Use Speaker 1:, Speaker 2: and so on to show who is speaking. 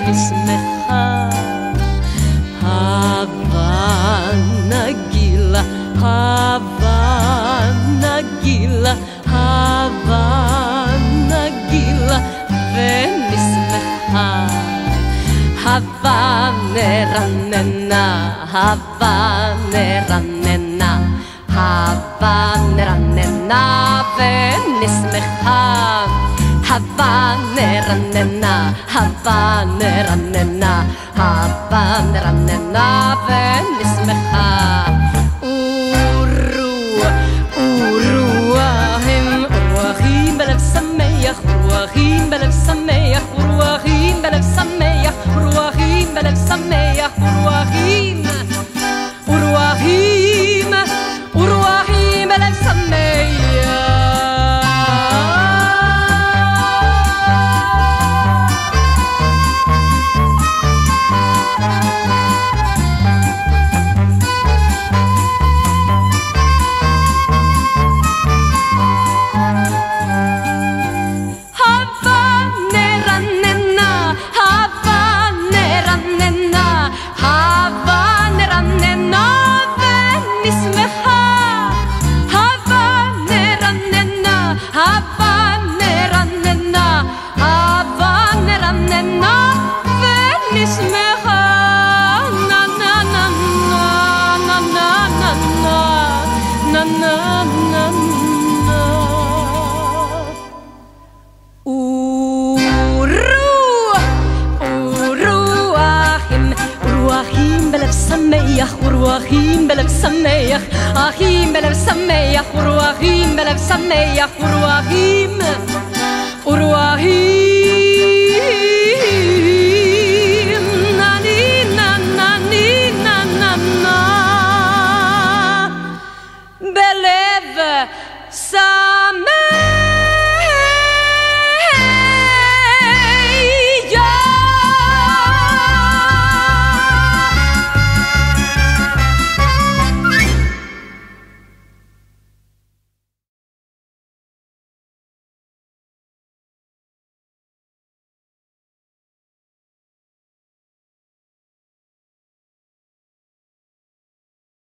Speaker 1: ונשמחה. הבה נגילה, הבה נגילה, הבה נגילה ונשמחה. הבה נרננה, הבה נרננה, הבה נרננה ונשמחה. הבה נרננה, הבה נרננה, הבה נרננה ונשמחה. רוחים בלב שמח, רוחים בלב שמח, רוחים בלב שמח, רוחים בלב שמח, רוחים ורוחים ורוחים בלב שמח. ורוחים בלב שמח, אחים בלב שמח, ורוחים בלב שמח, ורוחים